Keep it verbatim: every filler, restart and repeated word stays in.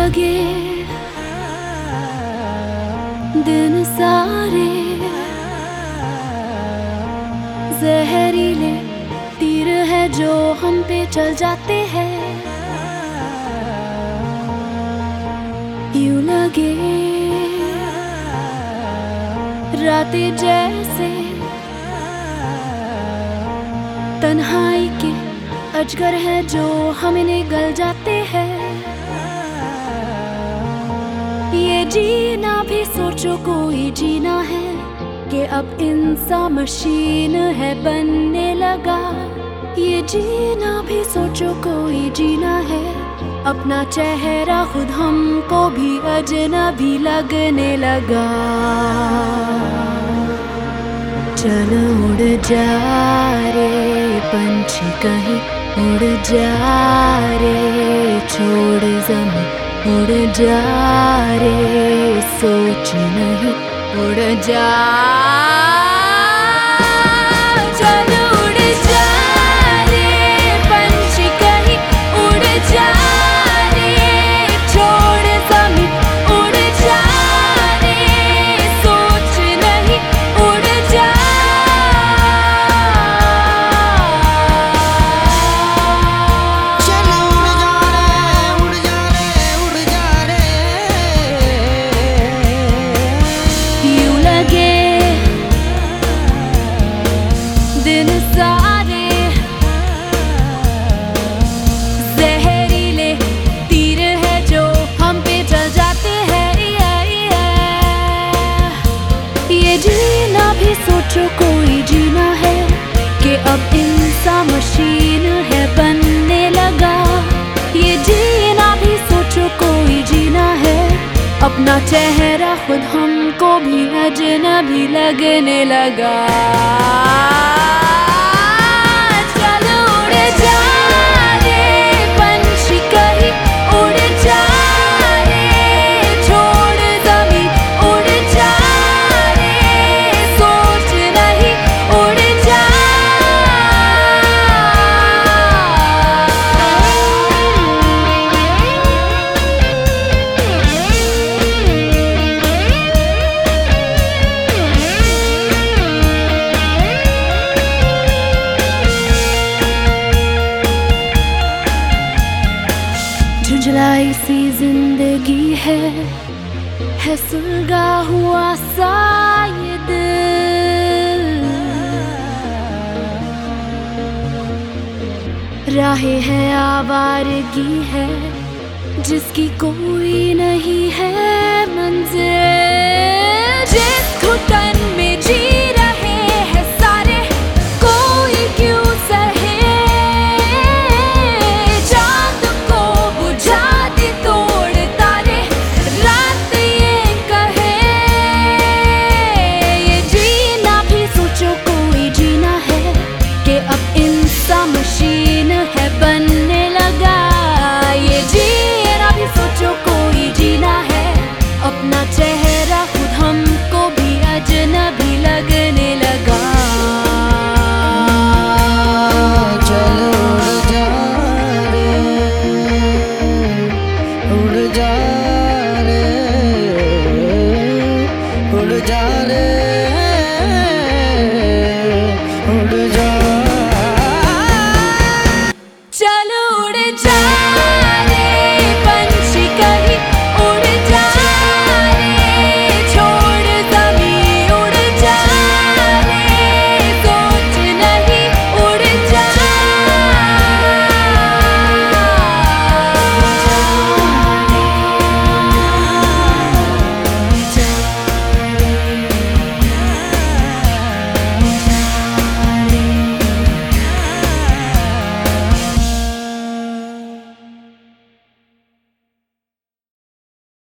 लगे दिन सारे जहरीले तीर है जो हम पे चल जाते हैं। यूं लगे रातें जैसे तन्हाई के अजगर है जो हमें निगल जाते हैं। ये जीना भी सोचो कोई जीना है कि अब इंसान मशीन है बनने लगा। ये जीना भी सोचो कोई जीना है, अपना चेहरा खुद हमको भी अजनबी लगने लगा। चल उड़ जा रे पंछी कहीं उड़ जा रे, छोड़ ज़मीं उड़ जा रे, सोच नहीं उड़ जा। चल उड़ जा रे पंछी कहीं उड़ जा रे, छोड़ ज़मीं उड़ जा रे, सोच नहीं उड़ जा। दिन सारे जहरीले तीर है जो हम पे चल जाते हैं। ये जीना भी सोचो कोई जीना है कि अब इंसान मशीन है बनने लगा। ये जीना भी सोचो कोई जीना है, अपना चेहरा खुद हमको भी अजनबी लगने लगा। चल उड़ जा रे पंछी कहीं उड़ जा रे, छोड़ ज़मीं उड़ जा रे, सोच नहीं उड़ जा। झुंझलाई सी जिंदगी है, है सुलगा हुआ सा ये दिल। राहें है आवारगी है जिसकी कोई नहीं है मंजिल। जिस घुटन में